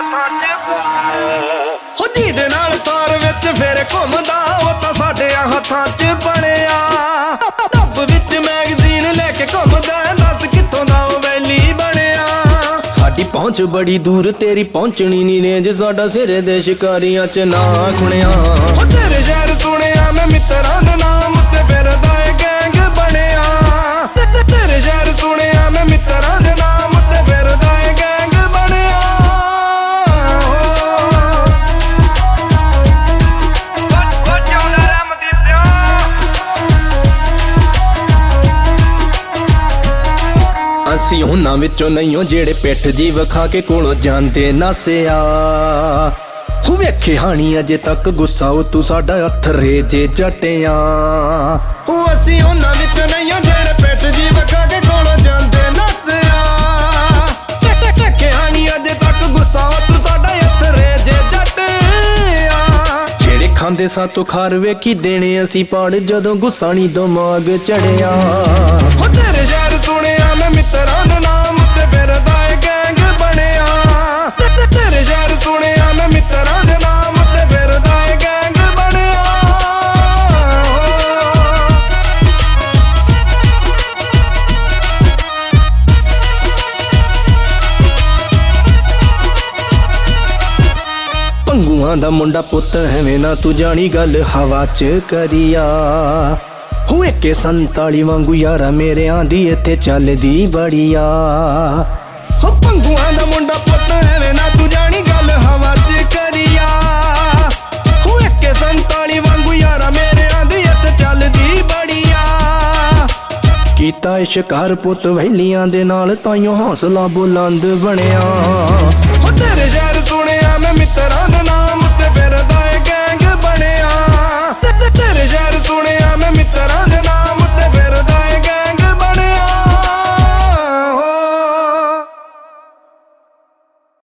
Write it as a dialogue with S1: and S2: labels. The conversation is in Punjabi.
S1: ਹੋ ਜਿਹਦੇ ਨਾਲ ਤਾਰ ਵਿੱਚ ਫਿਰ ਘੁੰਮਦਾ ਉਹ ਤਾਂ ਸਾਡੇ ਹੱਥਾਂ 'ਚ ਬਣਿਆ। ਡੱਬ ਵਿੱਚ ਮੈਗਜ਼ੀਨ ਲੈ ਕੇ ਘੁੰਮਦਾ, ਦੱਸ ਕਿੱਥੋਂ ਦਾ ਉਹ ਵੈਲੀ ਬਣਿਆ। ਸਾਡੀ ਪਹੁੰਚ ਬੜੀ ਦੂਰ, ਤੇਰੀ ਪਹੁੰਚਣੀ ਨੀ ਰੇਂਜ, ਸਾਡਾ ਸਿਰੇ ਦੇ ਸ਼ਿਕਾਰੀਆਂ 'ਚ ਨਾ ਖੁਣਿਆ। ਹੋ ਤੇਰੇ ਸ਼ਹਿਰ ਸੁਣਿਆ ਮੈਂ ਮਿੱਤਰਾਂ ਦੇ ਨਾਮ ਉੱਤੇ ਫਿਰਦਾ ਏ ਗੈਂਗ ਬਣਿਆ। ਤੇਰੇ ਸ਼ਹਿਰ ਸੁਣਿਆ ਮੈਂ ਮਿੱਤਰਾਂ ਦੇ ਨਾਮ ਉੱਤੇ ਫਿਰਦਾ ਏ ਗੈਂਗ ਬਣਿਆ। ਅਸੀਂ ਉਹਨਾਂ ਵਿੱਚੋਂ ਨਹੀਂ ਓ ਜਿਹੜੇ ਪਿੱਠ ਜੀ ਵਿਖਾ ਕੇ ਕੋਲੋਂ ਜਾਂਦੇ ਨਾਸਿਆ। ਹੋ ਵੇਖੇ ਹਾਣੀ ਅਜੇ ਤੱਕ ਗੁੱਸਾ ਉਹ ਤੂੰ ਸਾਡਾ ਅਥਰੇ ਜੇ ਜਟਿਆ। ਹੋ ਅਸੀਂ ਉਹਨਾਂ ਵਿੱਚੋਂ ਨਹੀਂ ਓ ਜਿਹੜੇ ਪਿੱਠ ਜੀ ਵਿਖਾ ਕੇ ਕੋਲੋਂ ਜਾਂਦੇ ਨਾਸਿਆ। ਵੇਖੇ ਹਾਣੀ ਅਜੇ ਤੱਕ ਗੁੱਸਾ ਉਹ ਤੂੰ ਸਾਡਾ ਅਥਰੇ ਜੇ ਜਟਿਆ। ਜਿਹੜੇ ਖਾਂਦੇ ਸਾਤੋਂ ਖਾਰ ਵੇਖੀ ਦੇਣੇ ਅਸੀਂ ਪਾੜ, ਜਦੋਂ ਗੁੱਸਾ ਨੀ ਦਿਮਾਗ ਚੜਿਆ। ਹੋ ਤੇਰੇ ਸ਼ਹਿਰ ਸੁਣਿਆ ਮੈਂ ਮਿੱਤਰਾਂ ਦੇ ਨਾਮ ਉੱਤੇ ਫਿਰਦਾ ਏ ਗੈਂਗ ਬਣਿਆ। ਤੇਰੇ ਸ਼ਹਿਰ ਸੁਣਿਆ ਮੈਂ ਮਿੱਤਰਾਂ ਦੇ ਨਾਮ ਉੱਤੇ ਫਿਰਦਾ ਏ ਗੈਂਗ ਬਣਿਆ। ਭੰਗੂਆਂ ਦਾ ਮੁੰਡਾ ਪੁੱਤ ਐਵੇਂ ਨਾ ਤੂੰ ਜਾਣੀ ਗੱਲ ਹਵਾ 'ਚ ਕਰੀਆ। ਹੋ ਇੱਕੇ 47 ਵਾਂਗੂ ਯਾਰਾ ਮੇਰਿਆਂ ਦੀ ਇੱਥੇ ਚੱਲਦੀ ਬੜੀਆ। ਹੋ ਭੰਗੂਆਂ ਦਾ ਮੁੰਡਾ ਪੁੱਤ ਐਵੇਂ ਨਾ ਤੂੰ ਜਾਣੀ ਗੱਲ ਹਵਾ 'ਚ ਕਰੀਆ। ਹੋ ਇੱਕੇ 47 ਵਾਂਗੂ ਯਾਰਾ ਮੇਰਿਆਂ ਦੀ ਇੱਥੇ ਚੱਲਦੀ ਬੜੀਆ। ਕੀਤਾ ਏ ਸ਼ਿਕਾਰ ਪੁੱਤ ਵਹਿਲੀਆਂ ਦੇ ਨਾਲ, ਤਾਈਓ ਹੌਸਲਾ ਬੁਲੰਦ ਬਣਿਆ। ਹੋ ਤੇਰੇ ਸ਼ਹਿਰ ਸੁਣਿਆ ਮੈਂ ਮਿੱਤਰਾਂ